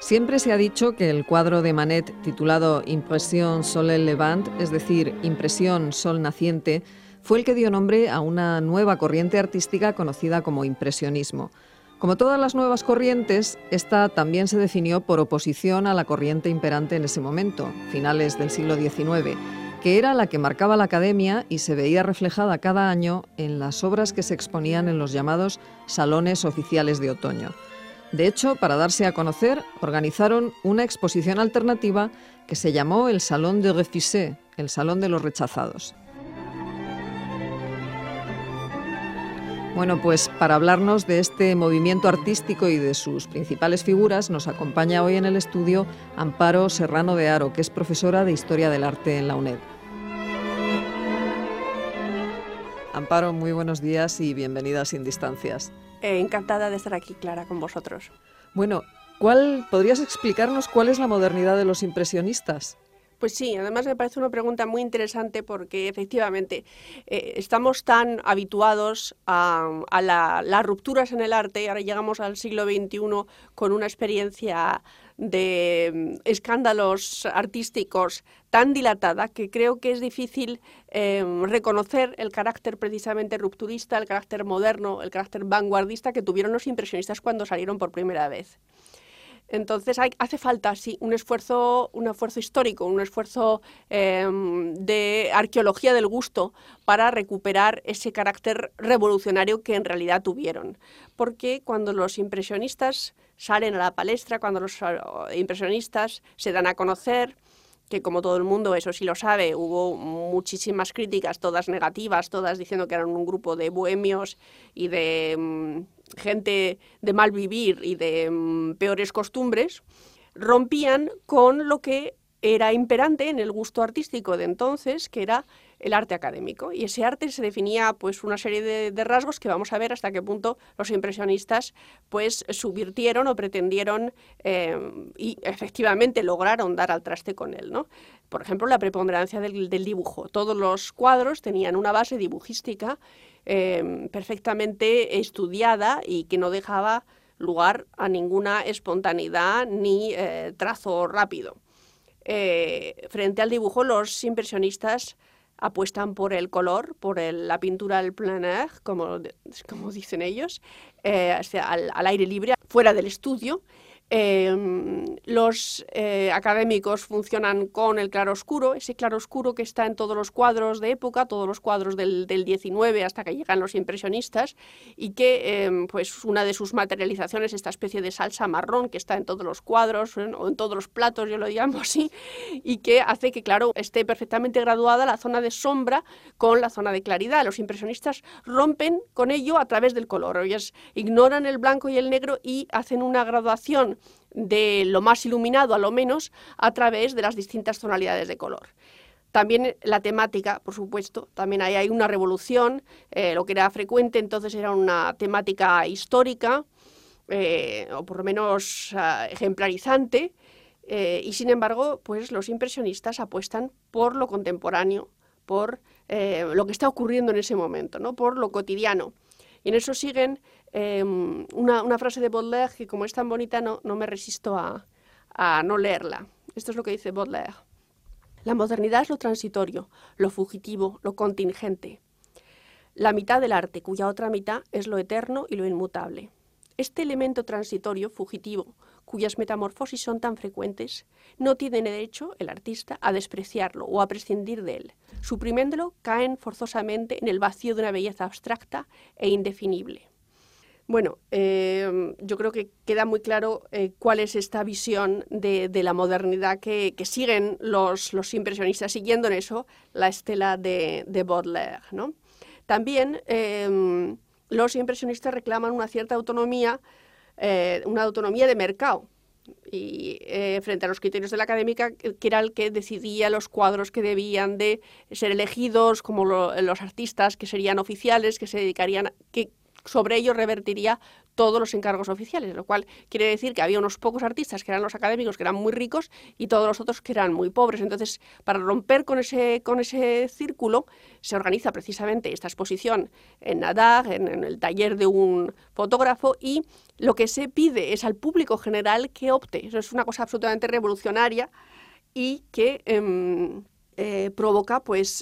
Siempre se ha dicho que el cuadro de Manet titulado Impression Soleil Levant, es decir, Impresión Sol Naciente, fue el que dio nombre a una nueva corriente artística conocida como impresionismo. Como todas las nuevas corrientes, esta también se definió por oposición a la corriente imperante en ese momento, finales del siglo XIX, que era la que marcaba la academia y se veía reflejada cada año en las obras que se exponían en los llamados salones oficiales de otoño. De hecho, para darse a conocer, organizaron una exposición alternativa que se llamó el Salón des Refusés, el Salón de los Rechazados. Bueno, pues para hablarnos de este movimiento artístico y de sus principales figuras, nos acompaña hoy en el estudio Amparo Serrano de Haro, que es profesora de Historia del Arte en la UNED. Amparo, muy buenos días y bienvenida a Sin Distancias. Encantada de estar aquí, Clara, con vosotros. Bueno, ¿podrías explicarnos cuál es la modernidad de los impresionistas? Pues sí, además me parece una pregunta muy interesante porque efectivamente estamos tan habituados a las rupturas en el arte. Ahora llegamos al siglo XXI con una experiencia de escándalos artísticos tan dilatada que creo que es difícil reconocer el carácter precisamente rupturista, el carácter moderno, el carácter vanguardista que tuvieron los impresionistas cuando salieron por primera vez. Entonces hace falta, sí, un esfuerzo histórico, un esfuerzo de arqueología del gusto para recuperar ese carácter revolucionario que en realidad tuvieron. Porque cuando los impresionistas salen a la palestra, cuando los impresionistas se dan a conocer, que como todo el mundo, eso sí lo sabe, hubo muchísimas críticas, todas negativas, todas diciendo que eran un grupo de bohemios y de gente de mal vivir y de peores costumbres, rompían con lo que era imperante en el gusto artístico de entonces, que era el arte académico. Y ese arte se definía pues una serie de rasgos que vamos a ver hasta qué punto los impresionistas pues subvirtieron o pretendieron y efectivamente lograron dar al traste con él, ¿no? Por ejemplo, la preponderancia del dibujo. Todos los cuadros tenían una base dibujística perfectamente estudiada y que no dejaba lugar a ninguna espontaneidad ni trazo rápido. Frente al dibujo, los impresionistas apuestan por el color, por la pintura al plein air, como dicen ellos, al aire libre, fuera del estudio. Los académicos funcionan con el claroscuro, ese claroscuro que está en todos los cuadros de época, todos los cuadros del 19 hasta que llegan los impresionistas, y que pues una de sus materializaciones, esta especie de salsa marrón que está en todos los cuadros o en todos los platos, yo lo llamo así, y que hace que, claro, esté perfectamente graduada la zona de sombra con la zona de claridad. Los impresionistas rompen con ello a través del color. Ellos ignoran el blanco y el negro y hacen una graduación de lo más iluminado a lo menos a través de las distintas tonalidades de color. También la temática, por supuesto, también ahí hay una revolución, lo que era frecuente entonces era una temática histórica, o por lo menos ejemplarizante, y sin embargo, pues los impresionistas apuestan por lo contemporáneo, por lo que está ocurriendo en ese momento, ¿no? Por lo cotidiano. Y en eso siguen una frase de Baudelaire que, como es tan bonita, no me resisto a no leerla. Esto es lo que dice Baudelaire. La modernidad es lo transitorio, lo fugitivo, lo contingente. La mitad del arte, cuya otra mitad es lo eterno y lo inmutable. Este elemento transitorio, fugitivo, cuyas metamorfosis son tan frecuentes, no tiene derecho el artista a despreciarlo o a prescindir de él. Suprimiéndolo, caen forzosamente en el vacío de una belleza abstracta e indefinible. Bueno, yo creo que queda muy claro cuál es esta visión de la modernidad que siguen los impresionistas, siguiendo en eso la estela de Baudelaire, ¿no? También los impresionistas reclaman una cierta autonomía, una autonomía de mercado, y frente a los criterios de la académica, que era el que decidía los cuadros que debían de ser elegidos como los artistas que serían oficiales, que se dedicarían, que sobre ellos revertiría todos los encargos oficiales, lo cual quiere decir que había unos pocos artistas que eran los académicos, que eran muy ricos, y todos los otros que eran muy pobres. Entonces, para romper con ese círculo, se organiza precisamente esta exposición en Nadar, en el taller de un fotógrafo, y lo que se pide es al público general que opte. Eso es una cosa absolutamente revolucionaria y que provoca pues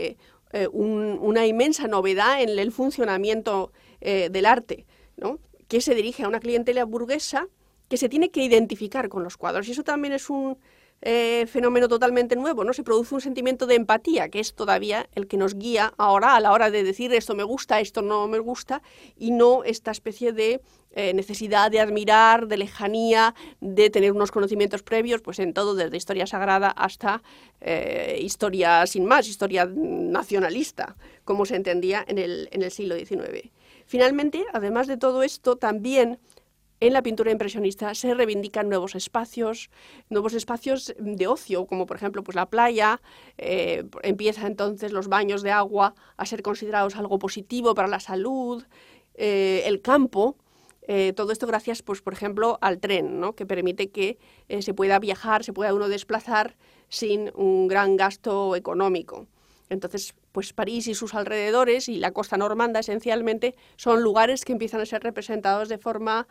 una inmensa novedad en el funcionamiento del arte, ¿no? Que se dirige a una clientela burguesa que se tiene que identificar con los cuadros. Y eso también es un fenómeno totalmente nuevo, ¿no? Se produce un sentimiento de empatía, que es todavía el que nos guía ahora a la hora de decir esto me gusta, esto no me gusta, y no esta especie de necesidad de admirar, de lejanía, de tener unos conocimientos previos, pues en todo, desde historia sagrada hasta historia sin más, historia nacionalista, como se entendía en el siglo XIX. Finalmente, además de todo esto, también en la pintura impresionista se reivindican nuevos espacios de ocio, como por ejemplo pues la playa. Empieza entonces los baños de agua a ser considerados algo positivo para la salud, el campo. Todo esto gracias, pues, por ejemplo, al tren, ¿no? Que permite que se pueda viajar, se pueda uno desplazar sin un gran gasto económico. Entonces, pues París y sus alrededores y la costa normanda esencialmente son lugares que empiezan a ser representados de forma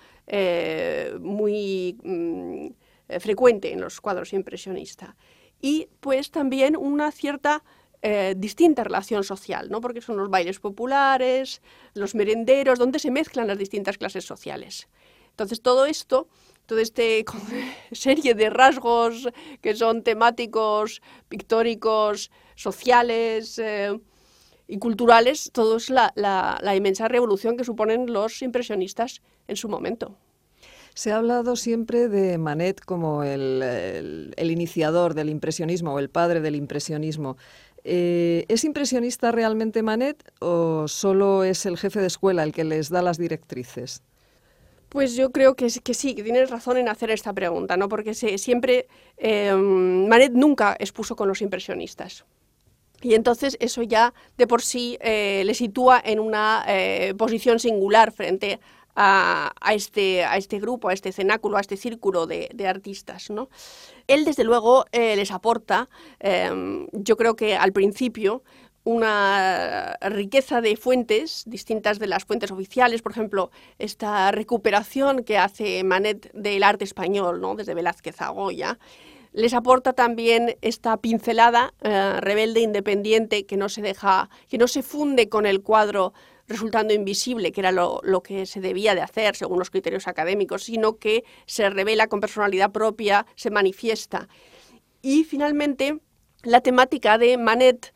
muy frecuente en los cuadros impresionistas. Y pues también una cierta distinta relación social, ¿no? Porque son los bailes populares, los merenderos, donde se mezclan las distintas clases sociales. Entonces todo esto, toda esta serie de rasgos que son temáticos, pictóricos, sociales y culturales, todo es la inmensa revolución que suponen los impresionistas en su momento. Se ha hablado siempre de Manet como el iniciador del impresionismo o el padre del impresionismo. ¿Es impresionista realmente Manet o solo es el jefe de escuela el que les da las directrices? Pues yo creo que sí, que tienes razón en hacer esta pregunta, ¿no? Porque siempre Manet nunca expuso con los impresionistas. Y entonces eso ya de por sí le sitúa en una posición singular frente a este grupo, a este cenáculo, a este círculo de artistas, ¿no? Él, desde luego, les aporta, yo creo que al principio, una riqueza de fuentes, distintas de las fuentes oficiales, por ejemplo, esta recuperación que hace Manet del arte español, ¿no? Desde Velázquez a Goya. Les aporta también esta pincelada rebelde, independiente, que no se funde con el cuadro resultando invisible, que era lo que se debía de hacer según los criterios académicos, sino que se revela con personalidad propia, se manifiesta. Y finalmente, la temática de Manet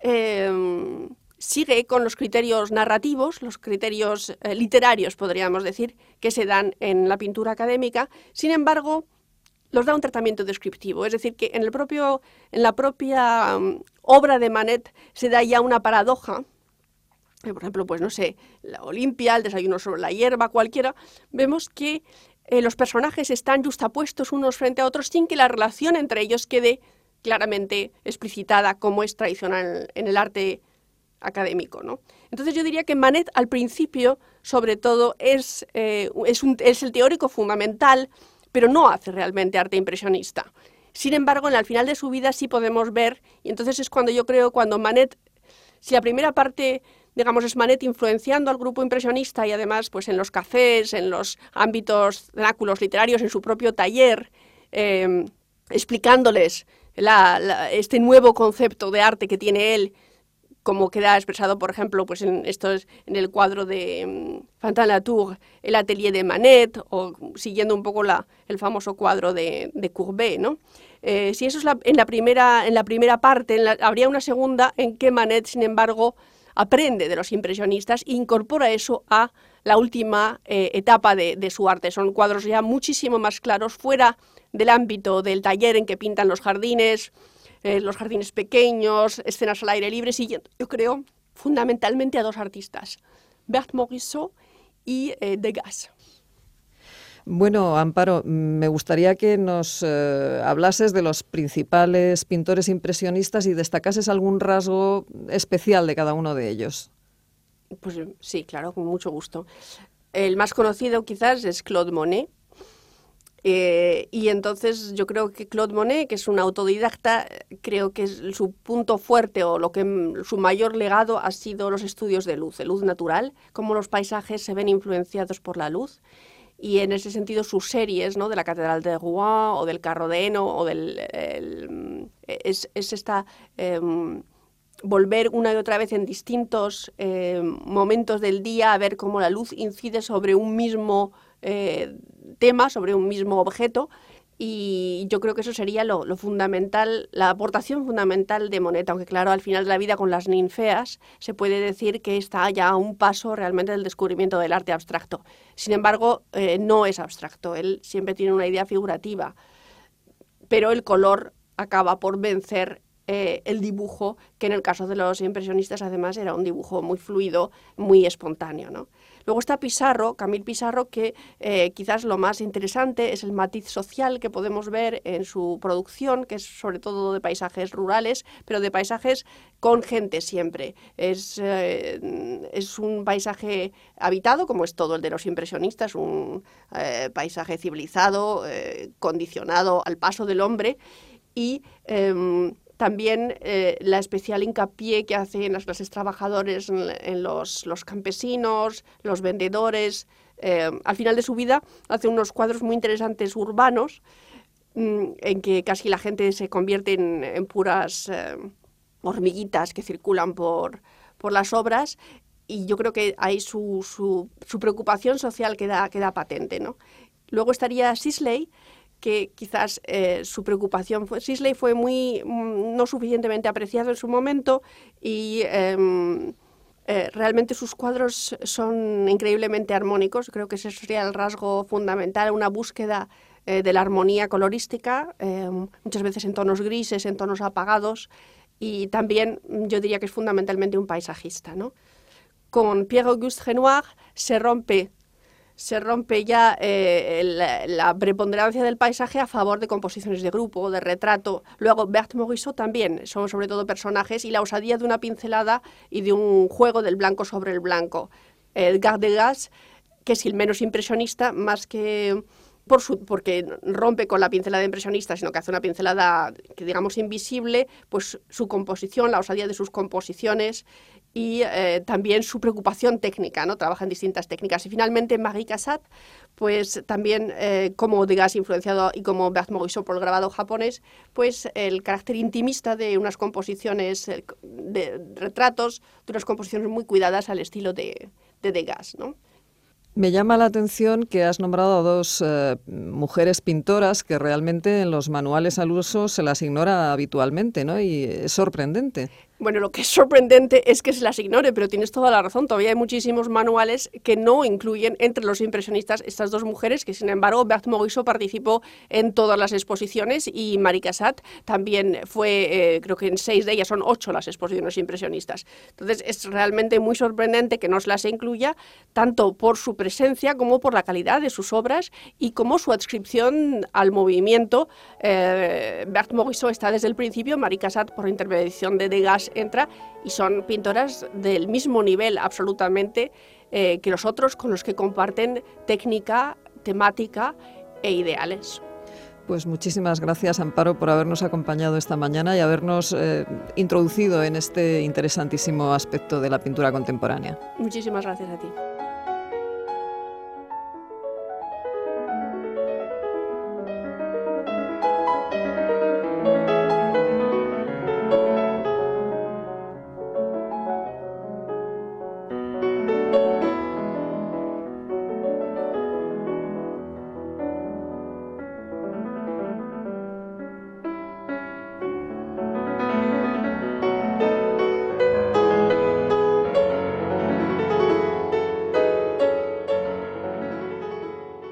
sigue con los criterios narrativos, los criterios literarios, podríamos decir, que se dan en la pintura académica. Sin embargo, los da un tratamiento descriptivo, es decir, que en la propia obra de Manet se da ya una paradoja. Por ejemplo, pues no sé, la Olimpia, el desayuno sobre la hierba, cualquiera, vemos que los personajes están justapuestos unos frente a otros sin que la relación entre ellos quede claramente explicitada como es tradicional en el arte académico, ¿no? Entonces yo diría que Manet al principio, sobre todo, es el teórico fundamental, pero no hace realmente arte impresionista. Sin embargo, al final de su vida sí podemos ver, y entonces es cuando yo creo, cuando Manet, si la primera parte, digamos, es Manet influenciando al grupo impresionista y además pues en los cafés, en los ámbitos cenáculos literarios, en su propio taller, explicándoles este nuevo concepto de arte que tiene él, como queda expresado, por ejemplo, pues en el cuadro de Fantin-Latour, el atelier de Manet, o siguiendo un poco el famoso cuadro de Courbet, ¿no? Si eso es en la primera parte, habría una segunda en que Manet, sin embargo, aprende de los impresionistas e incorpora eso a la última etapa de su arte. Son cuadros ya muchísimo más claros, fuera del ámbito del taller en que pintan los jardines pequeños, escenas al aire libre, siguiendo, yo creo, fundamentalmente a dos artistas, Berthe Morisot y Degas. Bueno, Amparo, me gustaría que nos hablases de los principales pintores impresionistas y destacases algún rasgo especial de cada uno de ellos. Pues sí, claro, con mucho gusto. El más conocido quizás es Claude Monet. Y entonces yo creo que Claude Monet, que es un autodidacta, creo que su punto fuerte o su mayor legado ha sido los estudios de luz natural, cómo los paisajes se ven influenciados por la luz. Y en ese sentido sus series, ¿no?, de la Catedral de Rouen o del Carro de Heno o es esta volver una y otra vez en distintos momentos del día a ver cómo la luz incide sobre un mismo tema, sobre un mismo objeto. Y yo creo que eso sería lo fundamental, la aportación fundamental de Monet, aunque claro, al final de la vida con las ninfeas se puede decir que está ya a un paso realmente del descubrimiento del arte abstracto. Sin embargo, no es abstracto, él siempre tiene una idea figurativa, pero el color acaba por vencer el dibujo, que en el caso de los impresionistas además era un dibujo muy fluido, muy espontáneo, ¿no? Luego está Pissarro, Camille Pissarro, que quizás lo más interesante es el matiz social que podemos ver en su producción, que es sobre todo de paisajes rurales, pero de paisajes con gente siempre. Es un paisaje habitado, como es todo el de los impresionistas, un paisaje civilizado, condicionado al paso del hombre, y también la especial hincapié que hacen las clases trabajadoras en los campesinos, los vendedores. Al final de su vida hace unos cuadros muy interesantes urbanos en que casi la gente se convierte en puras hormiguitas que circulan por las obras, y yo creo que ahí su preocupación social queda patente, ¿no? Luego estaría Sisley, que quizás su preocupación Sisley fue no suficientemente apreciado en su momento, y realmente sus cuadros son increíblemente armónicos. Creo que ese sería el rasgo fundamental, una búsqueda de la armonía colorística, muchas veces en tonos grises, en tonos apagados, y también yo diría que es fundamentalmente un paisajista, ¿no? Con Pierre-Auguste Renoir se rompe ya la preponderancia del paisaje a favor de composiciones de grupo, de retrato. Luego Berthe Morisot también son sobre todo personajes, y la osadía de una pincelada y de un juego del blanco sobre el blanco. Edgar Degas, que es el menos impresionista, más que porque rompe con la pincelada impresionista, sino que hace una pincelada que digamos invisible, pues su composición, la osadía de sus composiciones, y también su preocupación técnica, ¿no? Trabaja en distintas técnicas. Y finalmente Marie Cassatt, pues también como Degas influenciado y como Berthe Morisot por el grabado japonés, pues el carácter intimista de unas composiciones de retratos, de unas composiciones muy cuidadas al estilo de Degas, ¿no? Me llama la atención que has nombrado a dos mujeres pintoras que realmente en los manuales al uso se las ignora habitualmente, ¿no? Y es sorprendente. Bueno, lo que es sorprendente es que se las ignore, pero tienes toda la razón. Todavía hay muchísimos manuales que no incluyen entre los impresionistas estas dos mujeres, que sin embargo Berthe Morisot participó en todas las exposiciones, y Marie Cassatt también fue, creo que en 6 de ellas, son 8 las exposiciones impresionistas. Entonces es realmente muy sorprendente que no se las incluya, tanto por su presencia como por la calidad de sus obras y como su adscripción al movimiento. Berthe Morisot está desde el principio, Marie Cassatt por intervención de Degas entra, y son pintoras del mismo nivel absolutamente que los otros, con los que comparten técnica, temática e ideales. Pues muchísimas gracias, Amparo, por habernos acompañado esta mañana y habernos introducido en este interesantísimo aspecto de la pintura contemporánea. Muchísimas gracias a ti.